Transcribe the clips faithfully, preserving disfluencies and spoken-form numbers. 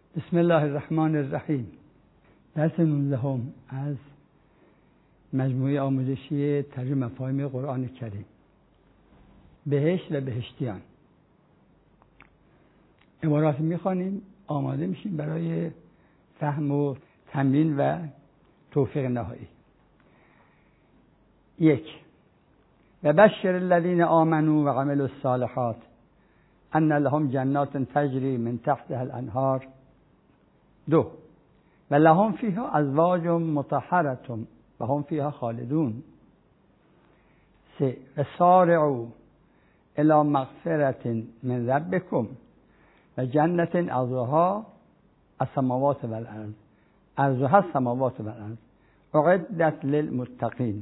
بسم الله الرحمن الرحیم. درس نوزدهم از مجموعه آموزشی ترجمه مفاهیم قرآن کریم. بهشت و بهشتیان. عبارات میخوانیم، آماده میشیم برای فهم و تمرین و توفیق نهایی. یک، و بشر الذین آمنوا و عملوا الصالحات ان لهم جنات تجری من تحتها الانهار. دو، و لهم فیها ازواج مطهرة و هم فیها خالدون. سه، و سارعوا الی مغفرة من ربکم و جنت عرضها السماوات و الارض عرضها السماوات و الارض اعدت للمتقین.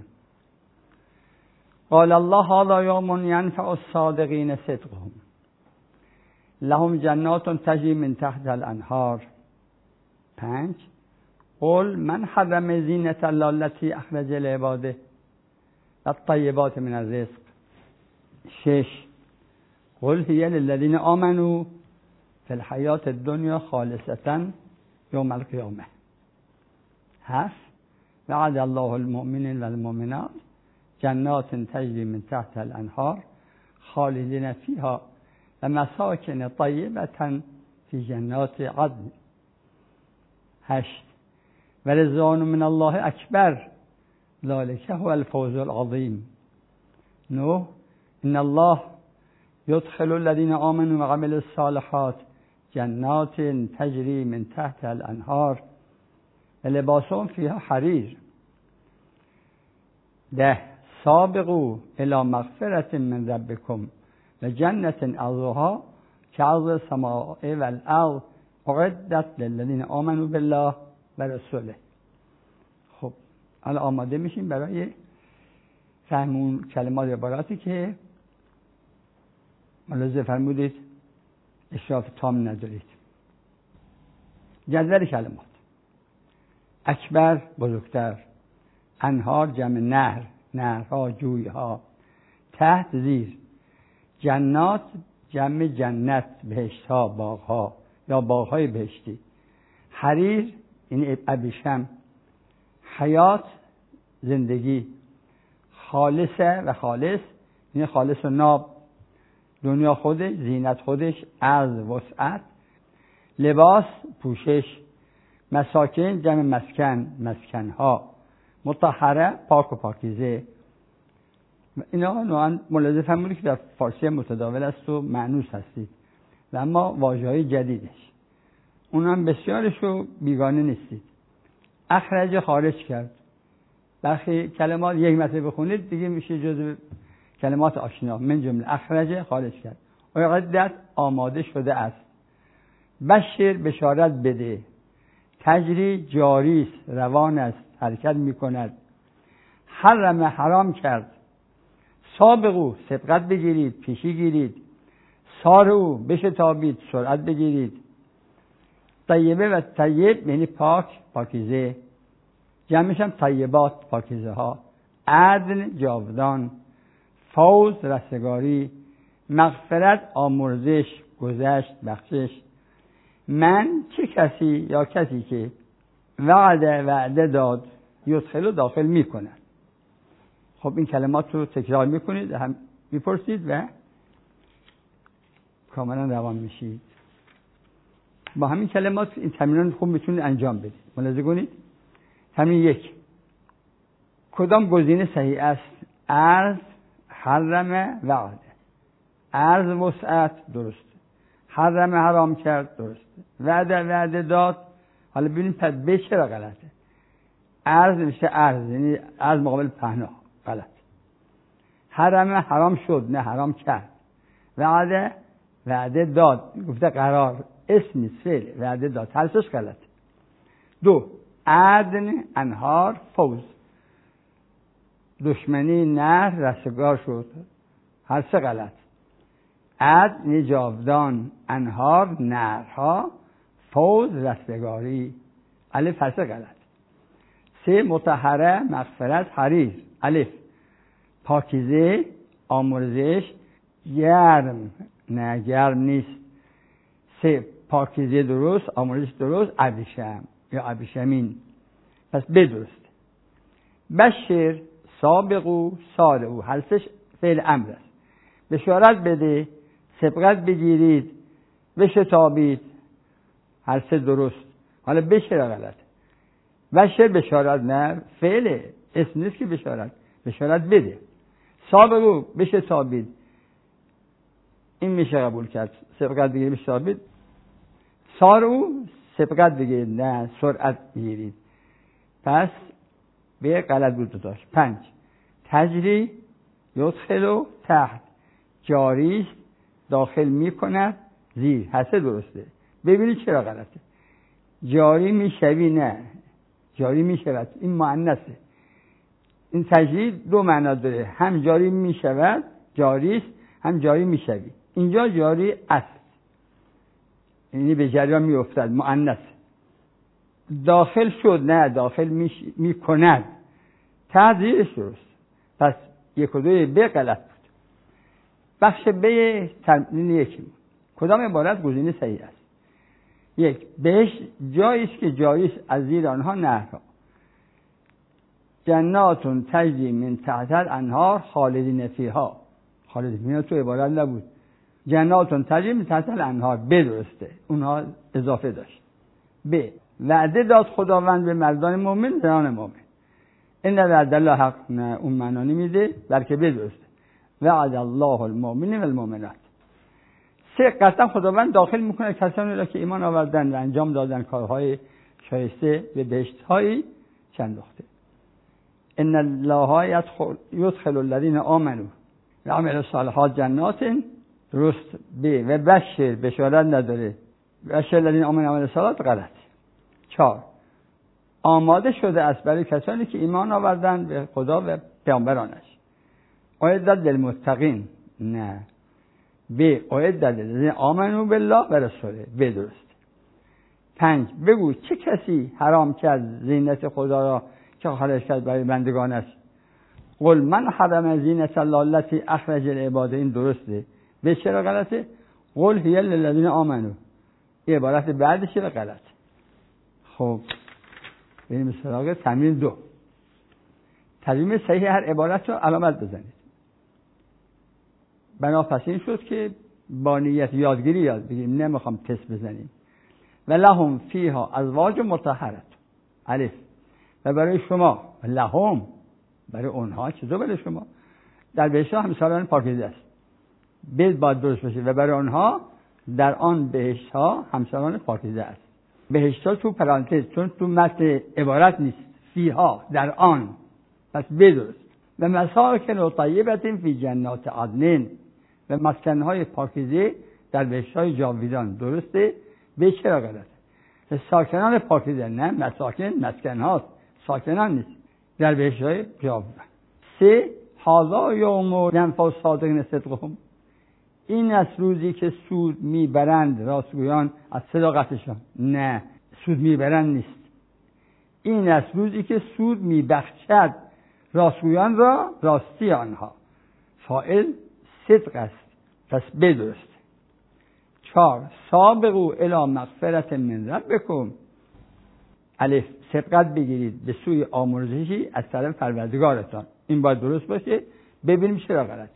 قال الله هذا یوم ینفع الصادقین صدقهم لهم جنات تجری من تحتها الانهار. پنج، قل من حرم زینة الله التي اخرج لعباده و الطیبات من الرزق. شش، قل هي للذین آمنوا فی الحیاة الدنیا خالصة یوم القیامة. هفت، وعد الله المؤمنین و المؤمنات جنات تجری من تحتها الانهار خالدین فیها و مساکن طیبة فی جنات عدن. هشت، و رضوان من الله اکبر ذلک هو الفوز العظیم. نه، ان الله يدخل الذين آمنوا وعملوا الصالحات جنات تجری من تحتها الانهار و لباسهم فیها حریر. ده، سابقوا الى مغفرة من ربکم و جنت عرضها كعرض السماء والارض اعدت للذین آمنوا بالله و رسوله. خب الان آماده میشیم برای فهم اون کلمات و عباراتی که ملاحظه فرمودید اشراف تام ندارید. جدول کلمات: اکبر بزرگتر، انهار جمع نهر، نهرها جویها، تحت زیر، جنات جمع جنت بهشتها باغها یا باغهای بهشتی، حریر این ابریشم، حیات زندگی، خالصه و خالص این خالص و ناب، دنیا خودش، زینت خودش، عرض وسعت، لباس پوشش، مساکن جمع مسکن مسکنها، مطهره پاک و پاکیزه. اینا نوعا ملاحظه فرمودید که در فارسی متداول است و مأنوس هستید و اما واژه‌های جدیدش اون هم بسیارش رو بیگانه نیستید. اخرج خارج کرد. برخی کلمات یک مرتبه بخونید دیگه میشه جزو کلمات آشنا. من جمله اخرج خارج کرد. اعدت آماده شده است. بشر بشارت بده. تجری جاری است، روان است، حرکت میکند. حرم حرام کرد. سابقو سبقت بگیرید، پیشی گیرید. سارعو بشتابید، سرعت بگیرید. طیبه و طیب یعنی پاک، پاکیزه. جمعش هم طیبات، پاکیزه ها. عدن جاودان، فوز رستگاری، مغفرت آمرزش، گذشت بخشش. من چه کسی یا کسی که وعده وعده داد یدخل داخل می کند. خب این کلمات رو تکرار میکنید، هم میپرسید و کاملا روان میشید. با همین کلمات این تمرین خوب میتونید انجام بدید. ملاحظه کنید. تمرین یک، کدام گزینه صحیح است؟ عرض، حرم، وعده. عرض وسعت درسته، حرم حرام کرد درسته، وعده وعده داد. حالا ببینیم پس به چرا غلطه. عرض میشه عرض یعنی عرض مقابل پهنا، غلط. حرم حرام شد نه حرام کرد. وعده وعده داد، گفته قرار، اسم فعل، وعده داد، هر سهش غلط. دو، عدن انهار فوز، دشمنی نهر رستگار شد، هر سه غلط. عدن جاودان، انهار نهرها، فوز رستگاری، الف هر سه غلط. سه، مطهره مغفرت حریر، الف. پاکیزه آمرزش، گرم نه گرم نیست. سه، پاکیزه درست، آموزش درست، ابریشم یا ابریشمین. پس بدرست. بشر، سابقو، سارعو، هر سش فعل امر است. بشارت بده، سبقت بگیرید، بشتابید، هر سه درست. حالا بشر غلط. بشر بشارت نه، فعل اسم نیست که بشارت، بشارت بده. سابقو، بشتابید، این میشه قبول کرد. سبقت بگیرید، بشتابید. سارعو، سبقت بگیرید، نه سرعت بگیرید. پس به غلط بود داشت. پنج، تجری، یدخلو، تحت، جاری است، داخل میکند، زیر، هر سه درسته. ببینید چرا غلطه. جاری میشوی، نه جاری میشود، این مؤنثه. این تجری دو معنا داره، هم جاری میشود، جاری است، هم جاری میشوی. اینجا جاری است، یعنی به جریان میافتد، مؤنث. داخل شد، نه داخل میکند. تحت درست. پس یک و دوی به غلط بود. بخش به تمرین یکی. کدام عبارت گزینه صحیح است؟ یک، بهش جایی است که جایی است از زیر آنها نهرها. جناتون تجری من تحت الانهار خالدین فیها. خالدین فیها تو عبارت نبود. جناتون تجری من تحت الانهار بدرسته، اونها اضافه داشت. ب، وعده داد خداوند به مردان مؤمن، زنان مؤمن. این وعد الله حق، نه اون معنا نمیده، بلکه بدرسته. وعد الله المؤمنین و المؤمنات. سه، قطعا خداوند داخل میکنه کسانی را که ایمان آوردن و انجام دادن کارهای شایسته به بهشت‌های چند نقطه. ان الله یدخل الذین آمنوا و عملوا الصالحات جنات، درست. به و بشر، بشارت نداره، بشر الذین آمنوا و عملوا الصالحات غلط. چهار، آماده شده است برای کسانی که ایمان آوردن به خدا و پیامبرانش. اعدت للمتقین، نه. به، اعدت للذین آمنوا بالله و رسوله، به درست. پنج، بگو چه کسی حرام کرد زینت خدا را که خارج کرد برای بندگانش؟ قل من حرم زینت الله التي اخرج للعباد، این درسته. به چرا غلطه؟ قل هی للذین آمنوا، این عبارت بعدش چرا غلط؟ خب بریم سراغ تمرین دو. ترجمه صحیح هر عبارت رو علامت بزنید. بنابراین شد که با نیت یادگیری یاد بگیریم، نمیخوام تست بزنیم. و لهم فیها ازواج مطهرة، الف. و برای شما، لهم برای اونها، چطور برای شما؟ در بهشت همسران پاکیزه است. بیت باید درست بشه. و برای اونها در آن بهشت ها همسران پاکیزه است. بهشت ها تو پرانتز، چون تو متن عبارت نیست. فیها، در آن، پس بدرست. و مساکن طیبة فی جنات عدن، و مسکنهای پاکیزه در بهشت‌های جاویدان، درسته. به چرا غلطه؟ ساکنان پاکیزه، نه مساکن، مسکن‌هاست، ساکنان نیست، در بهشت‌های جاویدان. سه، هذا یوم ینفع الصادقین صدقهم، این است روزی که سود میبرند راستگویان از صداقتشان، نه سود میبرند نیست. این است روزی که سود میبخشد راستگویان را راستی آنها. فاعل صدق است، پس بدرست. چهار، سابقوا الی مغفرة من ربکم، الف. سبقت بگیرید به سوی آمرزشی از طرف پروردگارتان، این باید درست باشه. ببینیم چرا غلطه.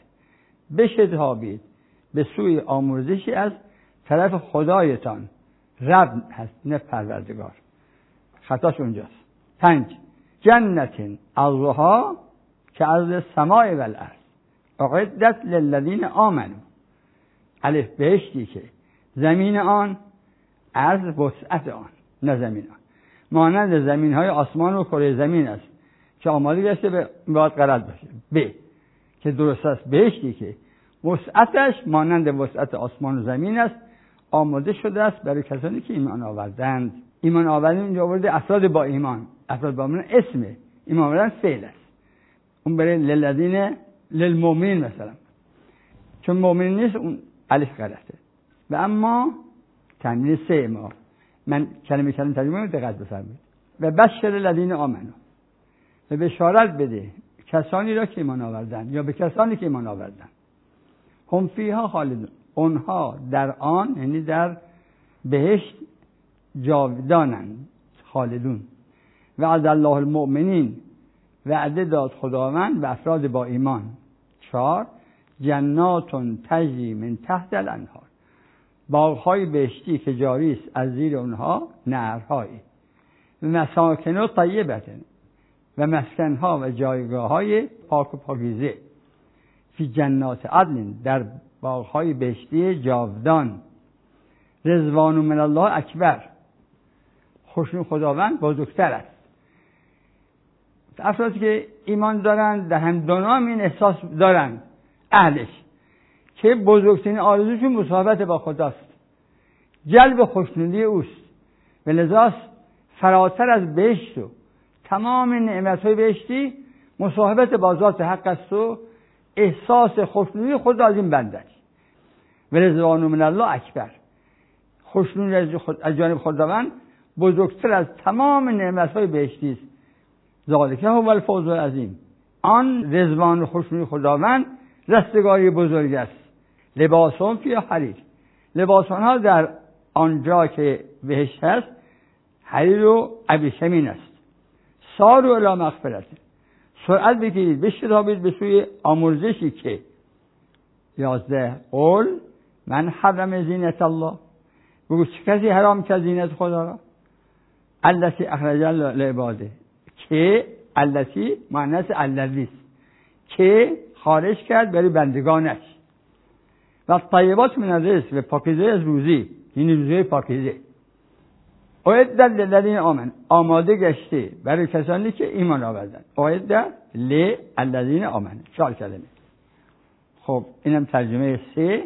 بشتابید به سوی آمرزشی از طرف خدایتان، رب هست نه پروردگار، خطاش اونجاست. پنج، جنت عرضها کعرض السماء والارض اعدت للذین آمنوا، الف. بهشتی که زمین آن، عرض وسعت آن، نه زمین آن، مانند زمین های آسمان و کره زمین است که آماده گشته به باید غلط باشه. ب، که درست است. بهشتی که وسعتش مانند وسعت آسمان و زمین است، آماده شده است برای کسانی که ایمان آوردند. ایمان آوردن اینجا آورده افراد با ایمان، افراد با ایمان اسمه، ایمان آوردن فعل است. اون برای للذین للمؤمنین مثلا، چون مؤمن نیست اون الف غلطه. و اما تمرین سه ما، من کلمه کلمه ترجمه رو دقت بفرمایید. و بشر الذین آمنوا، و بشارت بده کسانی را که ایمان آوردن، یا به کسانی که ایمان آوردن. هم فیها خالدون، اونها در آن، یعنی در بهشت جاودانند خالدون. وعد الله المؤمنین، وعده داد خداوند و افراد با ایمان. چهار، جنات تجری من تحت الانهار، باغ‌های بهشتی که جاری است از زیر اونها نهرهایی. و مساکن طیبه، و مسکنها و جایگاه‌های پاک و پاکیزه. فی جنات عدن، در باغ‌های بهشتی جاودان. رضوان من الله اکبر، خشنود خداوند بزرگتر است. افرادی که ایمان دارند در همدانام این احساس دارند اهلش که بزرگترین آرزوشون مصاحبت با خداست، جلب خشنودی اوست، و لذا فراتر از بهشت و تمام نعمت‌های بهشتی مصاحبت با ذات حق است و احساس خشنودی خدا از این بنده است. و رضوان من الله اکبر، خشنودی از جانب خداوند بزرگتر از تمام نعمت‌های بهشتی است. ذالک هو الفوز العظیم، آن رضوان و خشنودی خداوند رستگاری بزرگ است. لباسون فی حریر، لباسونها در آنجا که بهشت هست حریر و ابریشمین است. ساروا الی مغفرت، سرعت بگیرید بشتابید به سوی آمرزشی که. یازده، قل من حرم زینت الله، بگو چه کسی حرام کرد زینت خدا را؟ التی اخرج لعباده، که التی مؤنث الذی است، که خارج کرد برای بندگانش. و طیبات من الرزق، و پاکیزه از روزی، این روزی پاکیزه. اعدت للذین آمنوا، آماده گشته برای کسانی که ایمان آوردند. اعدت للذین آمنوا، چهار کلمه. خب اینم ترجمه سه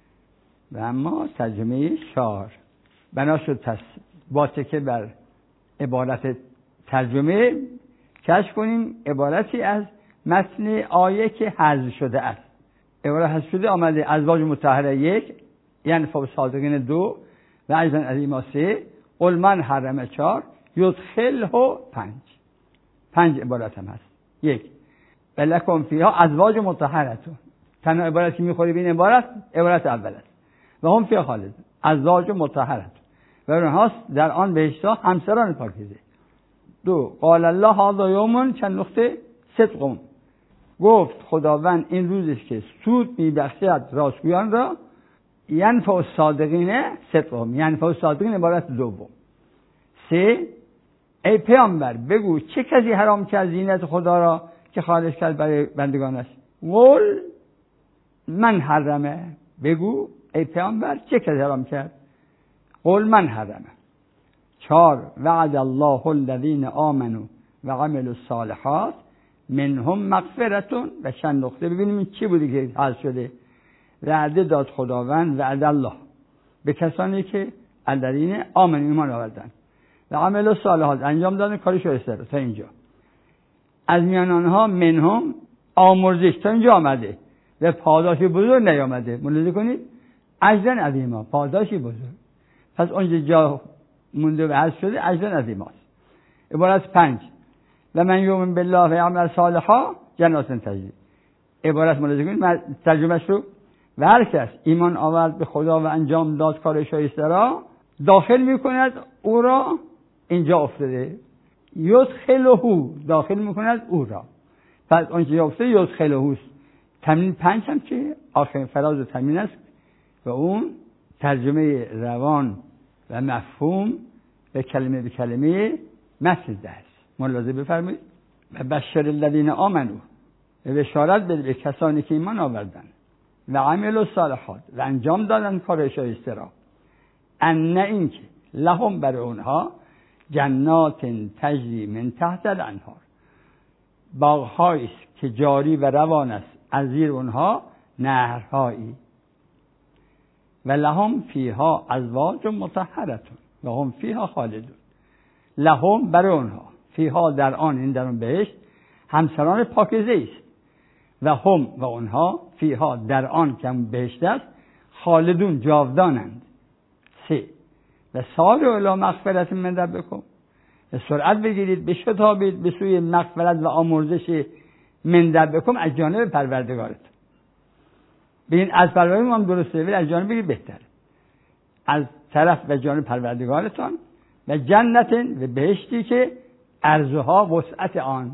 و اما ترجمه چهار. بنا شد پس با تکیه بر عبارت ترجمه کشف کنیم عبارتی از متن آیه که حذف شده است. عبارت حذف شده آمده ازواج مطهره یک، یعنی فوق صادقین دو، و ایضا عظیما سه، قل من حرم چهار، یدخله پنج. پنج عبارت هم هست. یک، ولکم فیها ازواج مطهرتون، تنها عبارتی میخوری به این عبارت عبارت اول است. و هم فیها خالد، ازواج مطهرتون، و اونهاست در آن بهشت‌ها همسران پاکیزه. دو، قال الله هذا یوم چند نقطه صدقم، گفت خداوند این روزش که سود میبخشد راستگویان را. ینفع الصادقین صدقهم، ینفع الصادقین عبارت دوم. سه، ای پیامبر بگو چه کسی حرام کرد زینت خدا را که خارج کرد برای بندگانش؟ قل من حرمه، بگو ای پیامبر چه کسی حرام کرد؟ قل من حرمه. چهار، وعد الله الذین آمنوا و عملوا الصالحات منهم مغفرتون، و چند نقطه ببینیم این چی بودی که حذف شده. وعده داد خداوند، وعد الله به کسانی که الذین آمنوا ایمان آوردند و عملوا الصالحات انجام دادن کاری شایسته. تا اینجا از میان آنها منهم آمرزش تا اینجا آمده و پاداش بزرگ نیامده. ملاحظه کنید اجرا عظیما، پاداشی بزرگ. پس اونجا جا مونده و حذف شده اجرا عظیماست. عبارت پنج، و من یؤمن بالله و یعمل صالحا جنات تجری. عبارت ملاحظه کنید ترجمهش رو، و هر کس ایمان آورد به خدا و انجام داد کار شایسته را داخل میکند او را، اینجا افتاده یدخله، داخل میکند او را. پس اونجا افتاده یدخله است. تمرین پنج هم که آخرین فراز و تمرین است و اون ترجمه روان و مفهوم به کلمه به کلمه متن درس. ملاحظه بفرمایید. و بشر الذین آمنوا، و بشارت بده به کسانی که ایمان آوردند و عملوا الصالحات و انجام دادن کار شایسته را، ان اینکه لهم بر اونها جنات تجری من تحت الانهار، باغ‌هایی است که جاری و روان است از زیر اونها نهرهایی. و لهم فیها ازواج مطهرتون و هم فیها خالدون. لهم بر اونها، فیها در آن، این در اون بهشت، همسران پاکیزه است. و هم و اونها فیها در آن که بهشت است خالدون جاودانند. سه، و سارعوا الی مغفرت من ربکم، سرعت بگیرید بشتابید به سوی مغفرت و آمرزش من ربکم از جانب پروردگارتون. ببین از پروردگار هم درسته ولی از جانب بگید بهتره. از طرف و جانب پروردگارتان و جنت و بهشتی که عرضها وسعت آن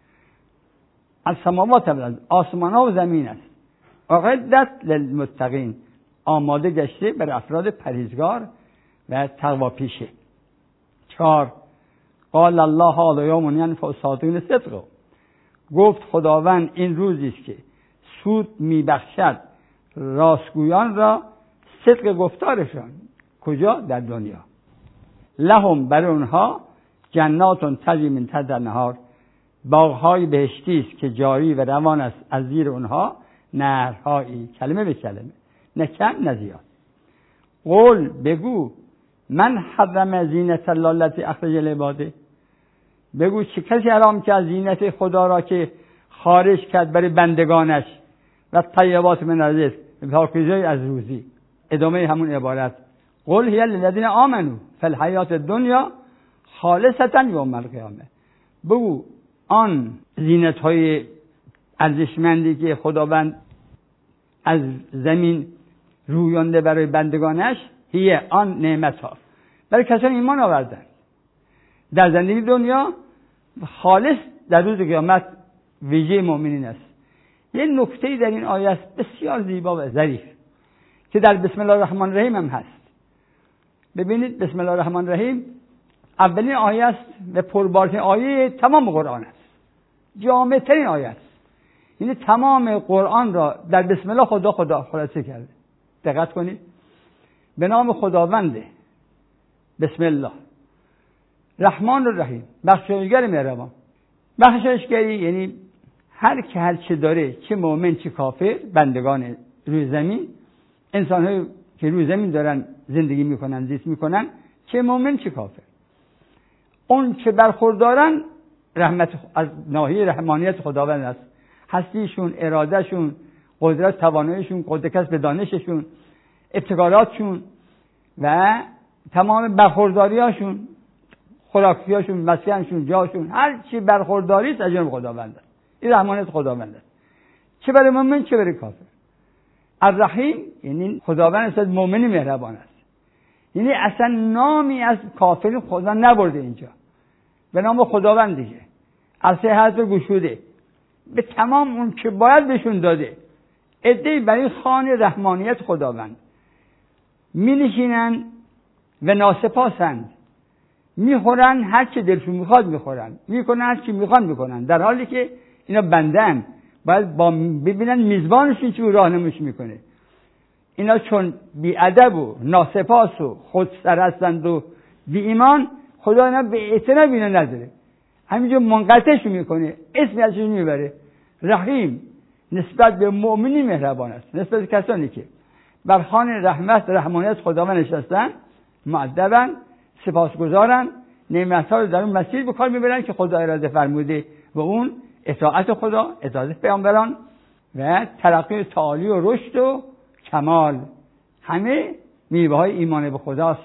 از سماوات و آسمان ها و زمین است. اعدت للمتقین، آماده گشته بر افراد پرهیزگار و تقواپیشه. چهار، قال الله حال یوم ینفع الصادقین صدق، گفت خداوند این روزی است که سود میبخشد راستگویان را صدق گفتارشان. کجا؟ در دنیا. لهم، برای اونها جنات تجری من تحتها الانهار، باغ‌های بهشتی است که جاری و روان است از زیر اونها نهرهایی. کلمه به کلمه، نه کم نه زیاد. قول، بگو، من حرم زینت الله التي اخرج لعباده، بگو چه کسی حرام کرد زینت خدا را که خارج کرد برای بندگانش و طیبات من الرزق، پاکیزه از روزی. ادامه همون عبارت، قل هی للذین آمنوا فی الحیات الدنیا خالصة یوم القیامه، بگو آن زینت های ارزشمندی که خداوند از زمین رویانده برای بندگانش، هی آن نعمت ها برای کسان ایمان آوردن در زندگی دنیا، خالص در روز قیامت ویژه مؤمنین است. یه نکته در این آیه است بسیار زیبا و ظریف که در بسم الله الرحمن الرحیم هم هست. ببینید بسم الله الرحمن الرحیم اولین آیه است و پربارترین آیه تمام قرآن است، جامع ترین آیه است. یعنی تمام قرآن را در بسم الله خدا خدا خلاصه کرده. دقت کنید، به نام خداونده، بسم الله، رحمان الرحیم، بخشایشگر مهربان. بخشایشگری یعنی هر که هر چه داره، چه مؤمن چه کافر، بندگان روی زمین، انسان‌هایی که روی زمین دارن زندگی میکنن، زیست میکنن، چه مؤمن چه کافر، اون که برخوردارن رحمت از ناحیه رحمانیت خداوند است. هستیشون، ارادهشون، قدرت تواناییشون، قدرت کسب دانششون، ابتکاراتشون و تمام برخورداریاشون، خوراکیاشون، مسکنشون، جاشون، هر چی برخورداری است از جانب خداوند است. این رحمانیت خداوند است، چه برای مؤمن چه برای کافر. الرحیم یعنی خداوند است مؤمن مهربان است. یعنی اصلا نامی از کافر خدا نبرده اینجا، به نام خداوند دیگه. عرصه حضرت گشوده، به تمام اون که باید بهشون داده. عده‌ای برای خوان رحمانیت خداوند می نشینن و ناسپاسند، میخورن هر چه دلشون میخواد میخورن، میکنن هر چی میخوان میکنن، در حالی که اینا بندن، باید با ببینن میزبانشون چه راهنماییش میکنه. اینا چون بی ادب و ناسپاس و خودسرستند و بی ایمان، خدا اینا به اعتنا بینا نداره، همینجور منقطعشون میکنه، اسمی ازشون میبره. رحیم نسبت به مؤمنی مهربان است، نسبت به کسانی که بر خوان رحمت رحمانیت خداوند نشستن، مؤدبن، سپاسگزارن، نعمت‌ها رو در اون مسیر به کار میبرن که خدا اراده فرموده و اون اطاعت خدا، اطاعت پیامبران و ترقی تعالی و رشد و کمال، همه میوه‌های ایمان به خداست.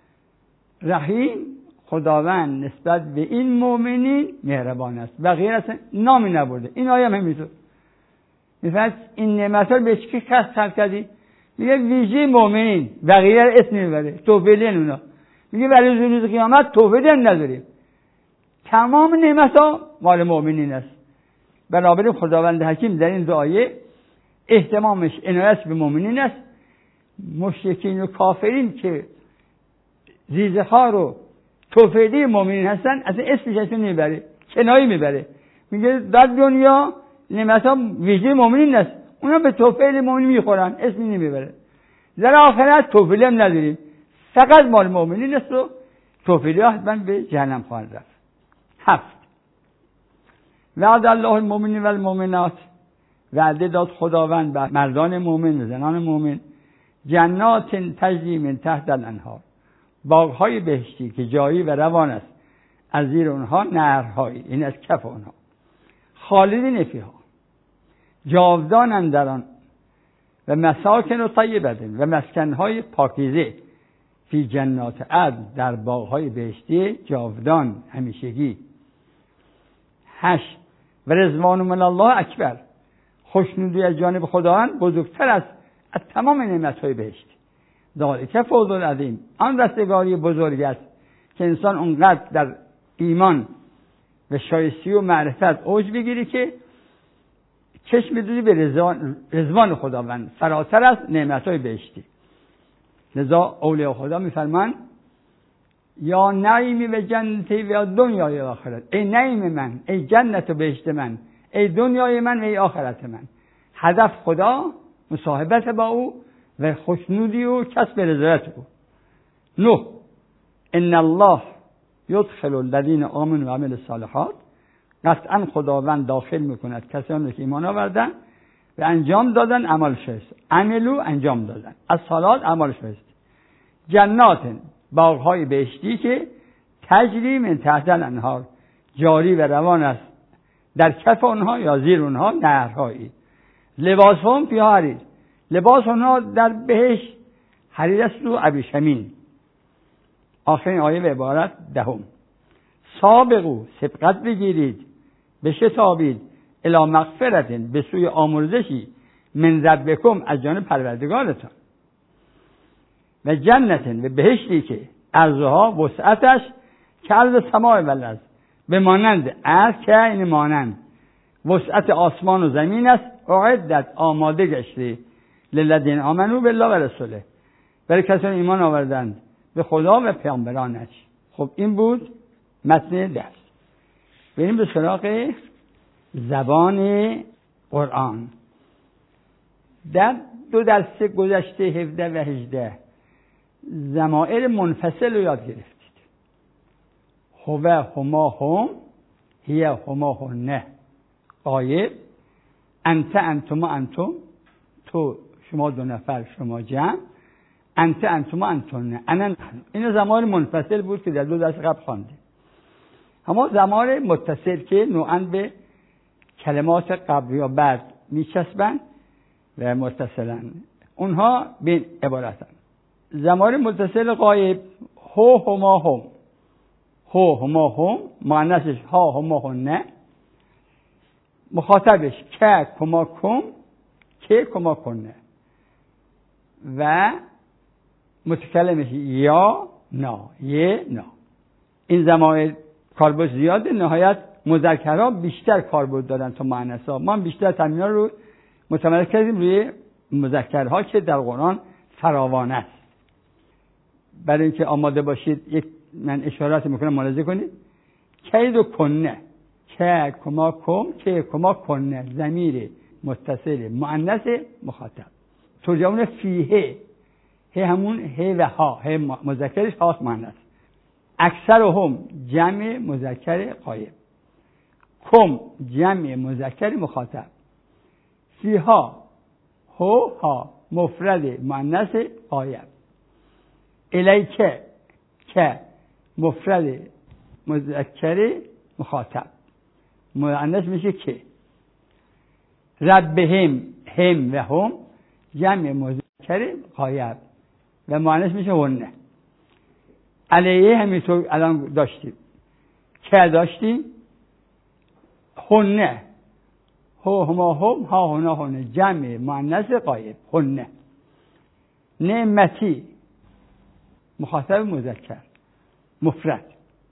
رحیم خداوند نسبت به این مؤمنین مهربان است و غیر اصلا نامی نبرده. این آیه هم همینطور میفرد این نعمت‌ها رو به چی خلق کردی؟ میگه ویژه مؤمنین، بقیه اسم میبره، توفیلین اونا. میگه برای روز قیامت توفیلی نداریم، تمام نعمت‌ها مال مؤمنین است. بنابراین خداوند حکیم در این دو آیه اهتمامش عنایت به مؤمنین است. مشرکین و کافرین که زیزخوار و توفیلی مؤمنین هستن، از این اسمش اسم میبره، کنایه میبره، میگه در دنیا نعمت‌ها ویژه مؤمنین است، اونا به توفیل مؤمنین میخورن، اسمی نمیبره. در آخرت توفیلی هم نداریم، فقط مال مؤمنین است و توفیلی ها حتما به جهنم خواهند رفت. هفت، وعد الله المؤمنین و المؤمنات، وعده داد خداوند به مردان مؤمن و زنان مؤمن، جنات تجری من تحت الانهار، باغ‌های بهشتی که جاری و روان است از زیر اونها نهرهایی، این از کف اونها، خالدین فیها، جاودانند در آن، و مساکن و طیبتن، و مسکن‌های پاکیزه، فی جنات عدن، در باغ‌های بهشتی جاودان همیشگی. هشت، و رضوان من الله اکبر، خوشنودی از جانب خداوند بزرگتر است از تمام نعمت‌های بهشتی. ذالک فوز العظیم، آن رستگاری بزرگ است که انسان اونقدر در ایمان و شایستی و معرفت اوج بگیری که چشم دوزی به رضوان, رضوان خداوند فراتر از نعمت‌های بهشتی. لذا اولیاء خدا میفرمان یا نعیمی و جنتی و دنیای آخرت، ای نعیم من، ای جنت و بهشت من، ای دنیای من و ای آخرت من. هدف خدا مصاحبت با او و خوشنودی و کسب رضایت او. نه ان الله یدخل الذین آمنوا و عملوا الصالحات، قطعا خداوند داخل میکند کسانی که ایمان آوردن و انجام دادن عمل شایسته، عملو انجام دادن، از صالحات عمل شایسته، جنات باغ‌های بهشتی که تجری من تحت الانهار، جاری و روان است در کف آنها یا زیر آنها نهرهایی، لباسهم فیها حریر، لباس آنها در بهشت حریر است و ابریشمین. آخرین آیه به عبارت دهم، سابقو سبقت بگیرید بشتابید الی مغفرت، به سوی آمرزشی من ربکم از جانب پروردگارتان، و جنت و بهشتی که عرضها وسعتش که عرض سماع و الارض، به مانند عرض که این مانند وسعت آسمان و زمین است، اعدت آماده گشته للذین آمنوا بالله و رسوله، برای کسانی ایمان آوردند به خدا و پیامبرانش. خب این بود متن درس. بریم به سراغ زبان قرآن. در دو درس گذشته هفده و هجده ضمائر منفصل رو یاد گرفتید. هو هما هم، هی هما هنه، غایب، انت انتما انتم، تو شما دو نفر شما جمع، انت انتما انتونه، انا. این ضمائر منفصل بود که در دو درس قبل خواندیم. اما ضمائر متصل که نوعاً به کلمات قبل یا بعد میچسبن و متصلن، اونها به عبارتن. ضمائر متصل غایب هو هما هم، هو هما هم، مؤنثش ها هما هنه، مخاطبش که کما کم، که کما کنه، و متکلمش یا نا، یه نا. این ضمائر کاربرد زیاده، نهایت مذکرها بیشتر کاربرد دارن تا مؤنث‌ها. ما بیشتر تمرین‌ها رو متمرکز کردیم روی مذکرها که در قرآن فراوان است. برای اینکه آماده باشید یک من اشارات میکنم ملاحظه کنید. کید و کنه، که کما کم، که کما کنه، ضمیر متصل مؤنث مخاطب. ترجمه فیه، هی همون هی و ها، هی مذکرش هاست مؤنث. اکثر هم جمع مذکر غایب، کم جمع مذکر مخاطب، فیها هو ها مفرد مؤنث غایب، الیکه که مفرد مذکر مخاطب مؤنث میشه که، ربهم هم و هم جمع مذکر غایب و مؤنث میشه هنه. علیه همینطور الان داشتیم، که داشتیم، هنه، هو هما هم، ها هنا هنه، جمع مؤنث غایب هنه. نعمتی مخاطب مذکر مفرد،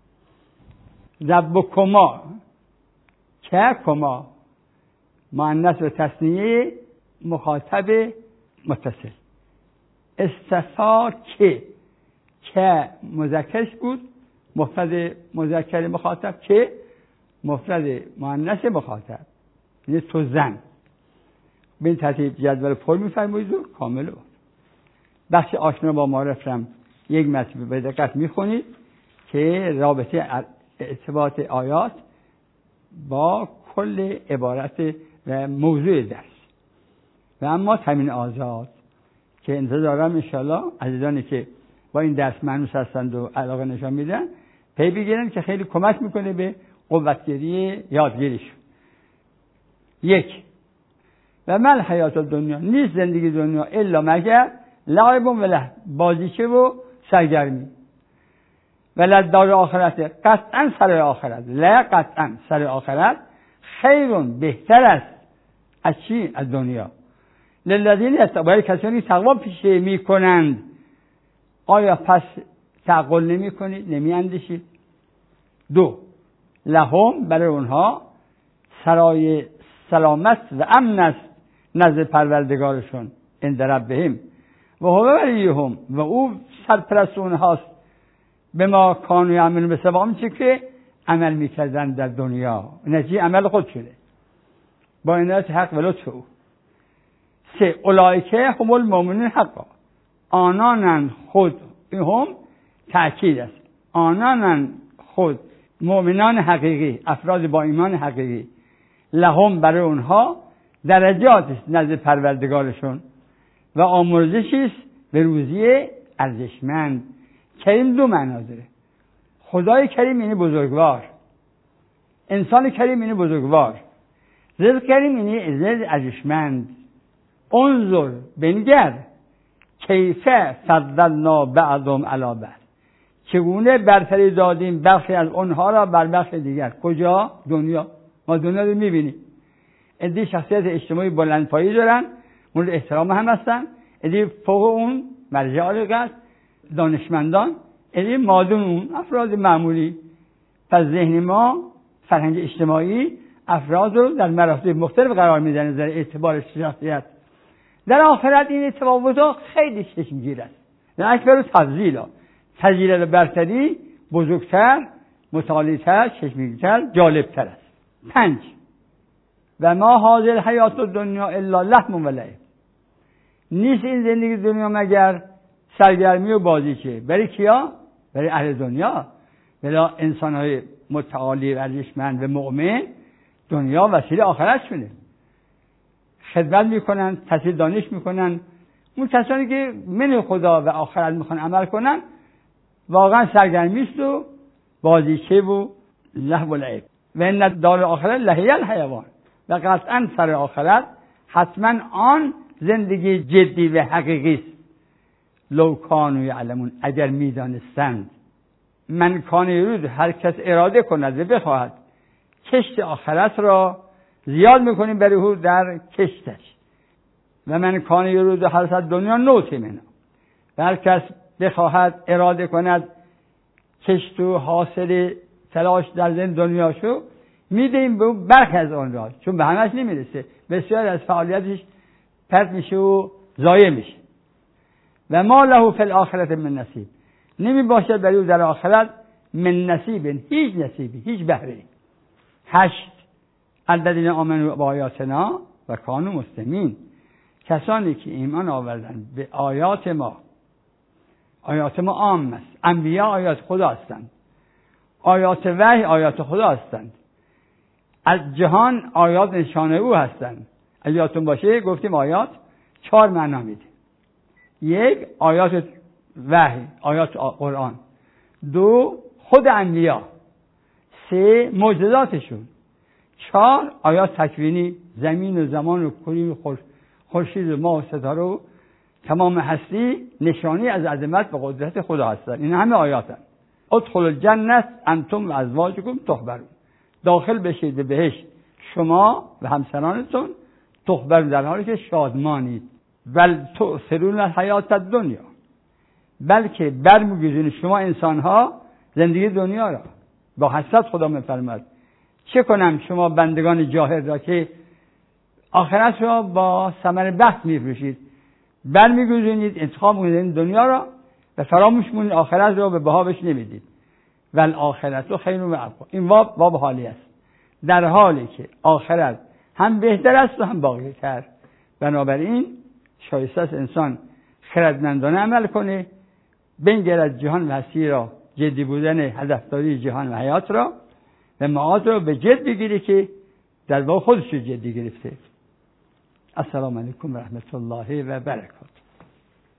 ربکما که کما مؤنث و تثنیه مخاطب متصل، استثار که که مذکرش بود مفرد مذکر مخاطب، که مفرد مؤنث مخاطب، یعنی تو زن. به این ترتیب جدول پر می‌فرمایید و کامل بود. بخش آشنا با معارف هم یک متن به دقت می‌خونید که رابطه ارتباط آیات با کل عبارت و موضوع درس. و اما تمرین آزاد که انتظارم انشاءالله عزیزانی که با این درس مانوس هستند و علاقه نشان میدن پی بگیرن که خیلی کمک میکنه به قوتگیری یادگیریشون. یک، و مل حیات دنیا، نیست زندگی دنیا الا مگر لعب و لهو، بازیچه و سرگرمی، و لدار آخرت، قطعا سر آخرت، لا قطعا سر آخرت، خیرون بهتر است از چی؟ از دنیا. للذین یتقون، برای کسانی تقوا پیشه میکنند آیا پس تعقل نمی کنید، نمی اندیشید؟ دو، لهم برای اونها سرای سلامت و امن است نزد پروردگارشون عند ربهم و هو ولیهم و او سرپرست اونهاست به ما کانوا یعملون به سبب آنچه که عمل میکردن در دنیا، نتیجه عمل خود شده با عنایت حق و لطف او. سه، اولئک هم المؤمنون حقا، آنانند خود، این هم تأکید است، آنانند خود مؤمنان حقیقی، افراد با ایمان حقیقی، لهم برای اونها درجات است نزد پروردگارشون و آمرزشی است به روزی ارزشمند. کریم دو معنا داره. خدای کریم یعنی بزرگوار، انسان کریم یعنی بزرگوار، رزق کریم یعنی رزق ارزشمند. انظر بنگر کیف فضلنا بعضهم علی بعض، چگونه برتری دادیم بخشی از اونها را بر بخش دیگر. کجا؟ دنیا. ما دنیا رو میبینیم، عده شخصیت اجتماعی بلندپایه‌ای دارن، مورد احترام هم هستن، عده فوق اون مرجع الغرب دانشمندان، عده مادون اون افراد معمولی. پس ذهن ما فرهنگ اجتماعی افراد رو در مراتب مختلف قرار میدن از اعتبار شخصیت. در آخرت این تفاوت‌ها خیلی چشمگیر است. در اکبر تفضیلا، تفضیل برتری بزرگتر، متعالی‌تر، چشمگیرتر، جالبتر است. پنج، و ما حاضر حیات دنیا الا لهو و لعب، نیست این زندگی دنیا مگر سرگرمی و بازیچه. برای کیا؟ برای اهل دنیا. بلا انسان‌های متعالی و ارزشمند و مؤمن دنیا وسیله آخرت شونه، خدمت میکنن، تحصیل دانش میکنن. اون کسانی که من خدا و آخرت میخوان عمل کنن واقعا سرگرمی است و بازیچه و لهو و لعب. و ان دار آخرت لهی الحیوان، و قطعا سر آخرت حتما آن زندگی جدی و حقیقی است. لو کانوا یعلمون، اگر میدانستند. من کان یرید، هر کس اراده کند و بخواهد کشت آخرت را زیاد میکنیم برای او در کشتش. و من کان یرید حرث دنیا نوتی منها، و هر کس بخواهد اراده کند کشت و حاصل تلاش در زندگی دنیاشو میدیم به اون برخی از آن را، چون به همش نمیرسه، بسیار از فعالیتش پرت میشه و ضایع میشه. و ما له فی الاخرة من نصیب، نمی باشد برای او در آخرت من نصیب، هیچ نصیبی، هیچ بهره‌ای. هشت، الذین آمنوا بآیاتنا و کانوا مسلمین، کسانی که ایمان آوردند به آیات ما. آیات ما عام است، انبیا آیات خدا هستند، آیات وحی آیات خدا هستند، از جهان آیات نشانه او هستند. اگه یادتون باشه گفتیم آیات چهار معنا میده. یک، آیات وحی، آیات قرآن. دو، خود انبیا. سه، معجزاتشون. چهار، آیات تکوینی، زمین و زمان و کره و خورشید و ماه و ستاره و تمام هستی نشانی از عظمت و قدرت خدا هستند. این همه آیات هستند. ادخلوا الجنة انتم و ازواجکم تحبرون، داخل بشید به بهشت شما و همسرانتون، تحبرون در حالی که شادمانید. بل تؤثرون الحیات الدنیا، بلکه برمیگزینید شما انسان‌ها زندگی دنیا را. با حسرت خدا می‌فرماید چه کنم شما بندگان جاهل را که آخرت را با ثمر بخت می‌فروشید، برمیگزینید انتخاب می‌کنید دنیا را و فراموش می‌کنید آخرت را به بها بهش نمیدید. والآخرت خیر و ابقی، این واب واب حالی است، در حالی که آخرت هم بهتر است و هم باقی‌تر. بنابراین شایسته است انسان خردمندانه عمل کنه، بنگرد جهان و هستی را، جدی بودن هدفداری جهان و حیات را و معاد را به جد بگیره که در واقع خودش رو جدی گرفته. السلام علیکم و رحمت الله و برکاته.